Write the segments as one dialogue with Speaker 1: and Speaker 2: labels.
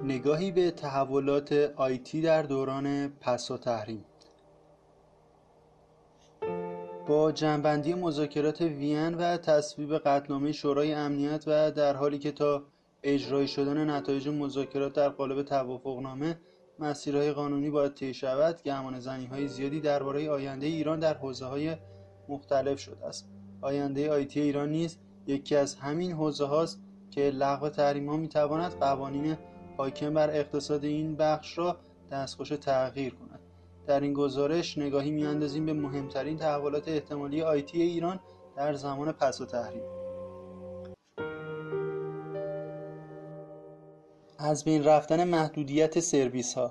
Speaker 1: نگاهی به تحولات آیتی در دوران پس و تحریم. با جمع‌بندی مذاکرات وین و تصویب قطعنامه شورای امنیت و در حالی که تا اجرایی شدن نتایج مذاکرات در قالب توافقنامه مسیرهای قانونی باید طی شود، گمانه‌زنی‌های زیادی درباره آینده ایران در حوزه‌های مختلف شده است. آینده آیتی ایران نیز یکی از همین حوزه‌هاست که لغو تحریم‌ها می‌تواند قوانین حاکم بر اقتصاد این بخش را دستخوش تغییر کند. در این گزارش نگاهی می‌اندازیم به مهمترین تحولات احتمالی آیتی ایران در زمان پس و تحریم. از بین رفتن محدودیت سرویس‌ها.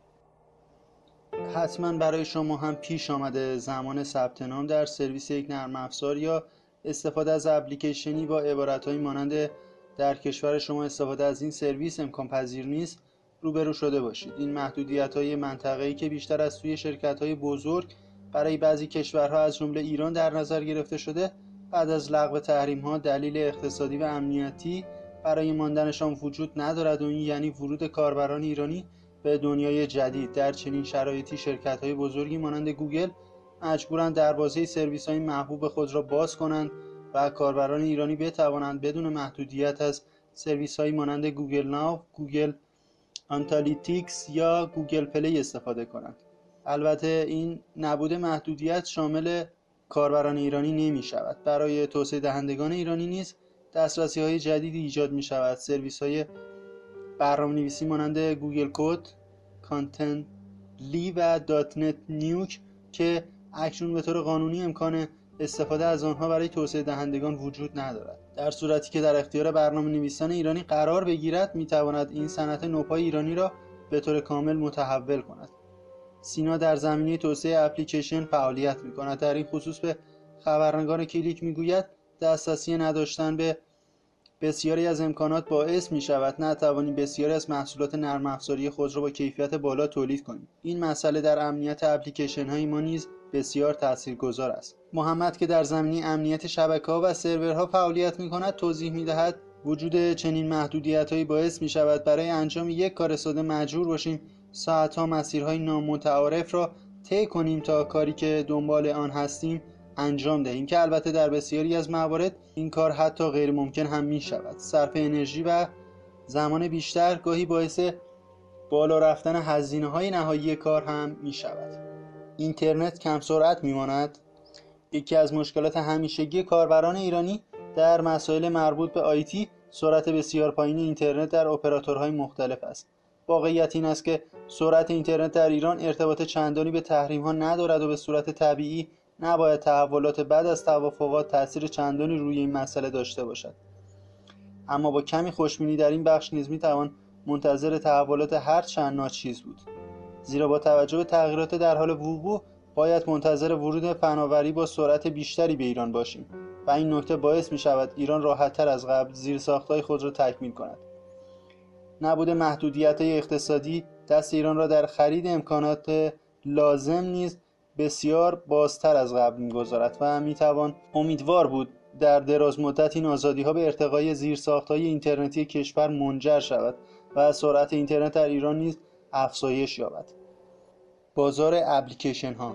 Speaker 1: حتما برای شما هم پیش آمده زمان ثبت نام در سرویس یک نرم افزار یا استفاده از اپلیکیشنی با عبارت‌هایی مانند در کشور شما استفاده از این سرویس امکان پذیر نیست روبرو شده باشید. این محدودیت‌های منطقه‌ای که بیشتر از سوی شرکت‌های بزرگ برای بعضی کشورها از جمله ایران در نظر گرفته شده، بعد از لغو تحریم‌ها دلیل اقتصادی و امنیتی برای ماندنشان وجود ندارد و این یعنی ورود کاربران ایرانی به دنیای جدید. در چنین شرایطی شرکت‌های بزرگی مانند گوگل مجبورند دروازه سرویس‌های محبوب خود را باز کنند و کاربران ایرانی بتوانند بدون محدودیت از سرویس‌هایی مانند گوگل ناو، گوگل آنالیتیکس یا گوگل پلی استفاده کنند. البته این نبود محدودیت شامل کاربران ایرانی نمی شود. برای توسعه دهندگان ایرانی نیز دسترسی‌های جدیدی ایجاد می شود. سرویس‌های برنامه‌نویسی مانند گوگل کد، کانتنتلی و دات نت نیوک که اکنون به طور قانونی امکان استفاده از آنها برای توسعه دهندگان وجود ندارد. در صورتی که در اختیار برنامه‌نویسان ایرانی قرار بگیرد، می‌تواند این صنعت نوپای ایرانی را به طور کامل متحول کند. سینا در زمینه توسعه اپلیکیشن فعالیت می‌کند. در این خصوص به خبرنگار کلیک می‌گوید دسترسی نداشتن به بسیاری از امکانات باعث می شود نتوانیم بسیاری از محصولات نرم افزاری خود را با کیفیت بالا تولید کنیم. این مسئله در امنیت اپلیکیشن های ما نیز بسیار تاثیرگذار است. محمد که در زمینه امنیت شبکه‌ها و سرورها فعالیت می کند توضیح می دهد وجود چنین محدودیت‌هایی باعث می شود برای انجام یک کار ساده مجبور باشیم ساعت‌ها مسیرهای نامتعارف را طی کنیم تا کاری که دنبال آن هستیم انجام دهیم، که البته در بسیاری از موارد این کار حتی غیر ممکن هم می شود. صرف انرژی و زمان بیشتر گاهی باعث بالا رفتن هزینه‌های نهایی کار هم می شود. اینترنت کم سرعت می ماند. یکی از مشکلات همیشگی کاربران ایرانی در مسائل مربوط به آیتی سرعت بسیار پایین اینترنت در اپراتورهای مختلف است. واقعیت این است که سرعت اینترنت در ایران ارتباط چندانی به تحریم‌ها ندارد و به صورت طبیعی نباید تحولات بعد از توافقات تأثیر چندانی روی این مسئله داشته باشد. اما با کمی خوشبینی در این بخش نیز می‌توان منتظر تحولات هر چند ناچیز بود، زیرا با توجه به تغییرات در حال وقوع باید منتظر ورود فناوری با سرعت بیشتری به ایران باشیم و این نکته باعث می‌شود ایران راحت‌تر از قبل زیرساخت‌های خود را تکمیل کند. نبود محدودیت‌های اقتصادی دست ایران را در خرید امکانات لازم نیز بسیار بازتر از قبل می‌گذارد و می‌توان امیدوار بود در دراز مدت این آزادی‌ها به ارتقای زیرساخت‌های اینترنتی کشور منجر شود و سرعت اینترنت در ایران نیز افزایش یابد. بازار اپلیکیشن‌ها.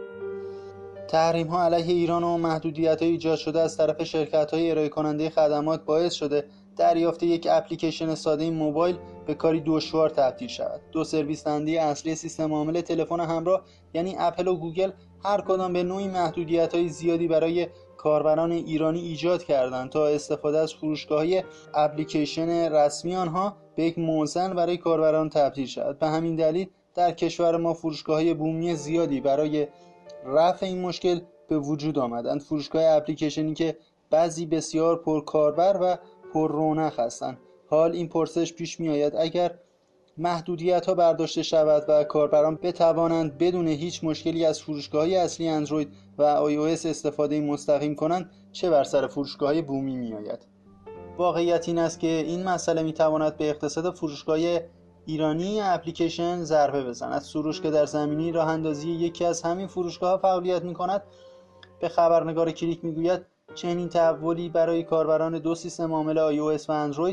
Speaker 1: تحریم‌ها علیه ایران و محدودیت‌های ایجاد شده از طرف شرکت‌های ارائه کننده خدمات باعث شده دریافت یک اپلیکیشن ساده موبایل به کاری دشوار تبدیل شود. دو سرویس دهنده اصلی سیستم عامل تلفن همراه یعنی اپل و گوگل هر کدام به نوعی محدودیت‌های زیادی برای کاربران ایرانی ایجاد کردند تا استفاده از فروشگاه‌های اپلیکیشن رسمی آنها به یک موزن برای کاربران تبدیل شود. به همین دلیل در کشور ما فروشگاه‌های بومی زیادی برای رفع این مشکل به وجود آمدند. فروشگاه اپلیکیشنی که بعضی بسیار پرکاربر و پر رونق هستند. حال این پرسش پیش می آید اگر محدودیت‌ها برداشته شود و کاربران بتوانند بدون هیچ مشکلی از فروشگاه‌های اصلی اندروید و iOS استفاده مستقیم کنند، چه بر سر فروشگاه‌های بومی می آید؟ واقعیت این است که این مسئله می تواند به اقتصاد فروشگاه ایرانی اپلیکیشن ضربه بزند. سروش که در زمینه راه اندازی یکی از همین فروشگاه‌ها فعالیت می‌کند به خبرنگار کلیک می‌گوید چنین تحولی برای کاربران دو سیستم عامل iOS و اندروید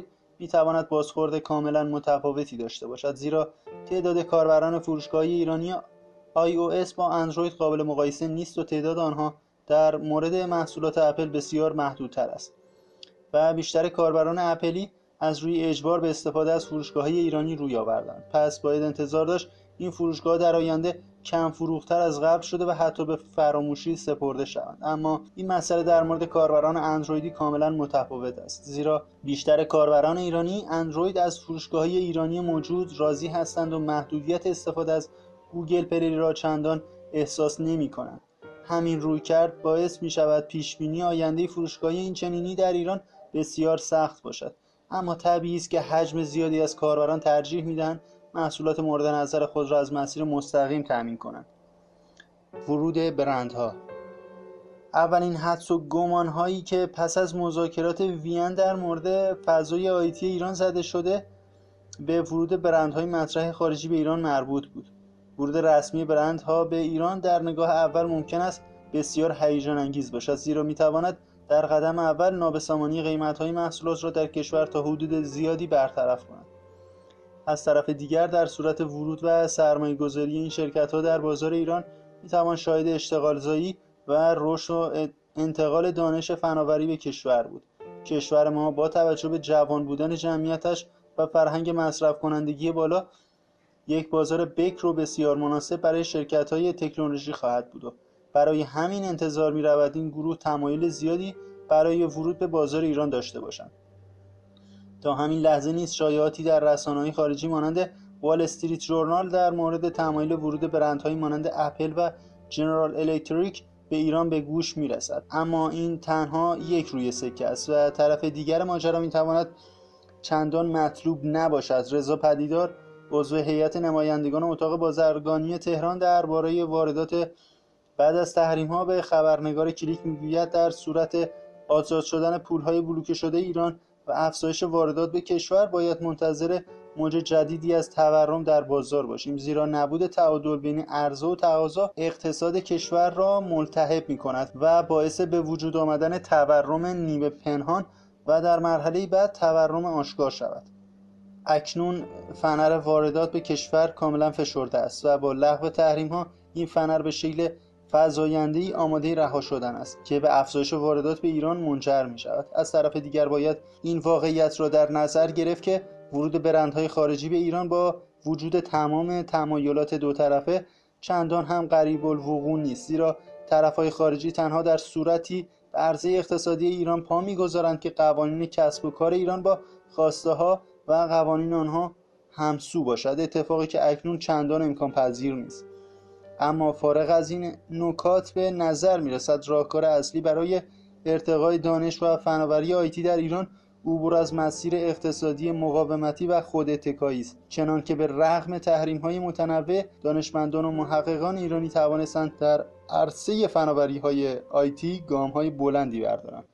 Speaker 1: میتواند بازخورد کاملا متفاوتی داشته باشد، زیرا تعداد کاربران فروشگاهی ایرانی iOS با اندروید قابل مقایسه نیست و تعداد آنها در مورد محصولات اپل بسیار محدودتر است و بیشتر کاربران اپلی از روی اجبار به استفاده از فروشگاه‌های ایرانی روی آوردند. پس باید انتظار داشت این فروشگاه در آینده کم فروختر از قبل شده و حتی به فراموشی سپرده شوند. اما این مسئله در مورد کاربران اندرویدی کاملا متفاوت است، زیرا بیشتر کاربران ایرانی اندروید از فروشگاه‌های ایرانی موجود راضی هستند و محدودیت استفاده از گوگل پلی را چندان احساس نمی‌کنند. همین رویکرد باعث می‌شود پیش‌بینی آینده فروشگاهی این چنینی در ایران بسیار سخت باشد، اما طبیعی است که حجم زیادی از کاربران ترجیح می‌دهند محصولات مورد نظر خود را از مسیر مستقیم تامین کنند. ورود برندها. اولین حدس و گمان‌هایی که پس از مذاکرات وین در مورد فضای آیتی ایران زده شده به ورود برندهای مطرح خارجی به ایران مربوط بود. ورود رسمی برندها به ایران در نگاه اول ممکن است بسیار هیجان انگیز باشد، زیرا می‌تواند در قدم اول نابسامانی قیمت‌های محصولات را در کشور تا حدود زیادی برطرف کند. از طرف دیگر در صورت ورود و سرمایه‌گذاری این شرکت‌ها در بازار ایران می‌توان شاهد اشتغالزایی و رشد و انتقال دانش فناوری به کشور بود. کشور ما با توجه به جوان بودن جمعیتش و فرهنگ مصرف کنندگی بالا یک بازار بکر و بسیار مناسب برای شرکت‌های تکنولوژی خواهد بود و برای همین انتظار می‌رود این گروه تمایل زیادی برای ورود به بازار ایران داشته باشند. تا همین لحظه نیز شایعاتی در رسانه‌های خارجی مانند وال استریت ژورنال در مورد تمایل ورود برندهایی مانند اپل و جنرال الکتریک به ایران به گوش می‌رسد، اما این تنها یک روی سکه است و طرف دیگر ماجرا می‌تواند چندان مطلوب نباشد. رضا پدیدار، عضو هیئت نمایندگان اتاق بازرگانی تهران، درباره واردات بعد از تحریم‌ها به خبرنگار کلیک می‌گوید در صورت آزاد شدن پول‌های بلوکه شده ایران و افزایش واردات به کشور باید منتظر موج جدیدی از تورم در بازار باشیم، زیرا نبود تعادل بین عرضه و تقاضا اقتصاد کشور را ملتهب می‌کند و باعث به وجود آمدن تورم نیمه پنهان و در مرحله بعد تورم آشکار شود. اکنون فنر واردات به کشور کاملا فشرده است و با لغو تحریم‌ها این فنر به شکل فزاینده‌ای آماده رها شدن است که به افزایش واردات به ایران منجر می‌شود. از طرف دیگر باید این واقعیت را در نظر گرفت که ورود برندهای خارجی به ایران با وجود تمام تمایلات دو طرفه چندان هم قریب الوقوع نیست، زیرا طرفهای خارجی تنها در صورتی به عرضه اقتصادی ایران پا می‌گذارند که قوانین کسب و کار ایران با خواسته‌ها و قوانین آنها همسو باشد، اتفاقی که اکنون چندان امکان پذیر نیست. اما فارغ از این نکات به نظر می‌رسد راهکار اصلی برای ارتقای دانش و فناوری آیتی در ایران عبور از مسیر اقتصادی مقاومتی و خوداتکایی است، چنانکه به رغم تحریم‌های متنوع دانشمندان و محققان ایرانی توانستند در عرصه فناوری‌های آیتی گام‌های بلندی بردارند.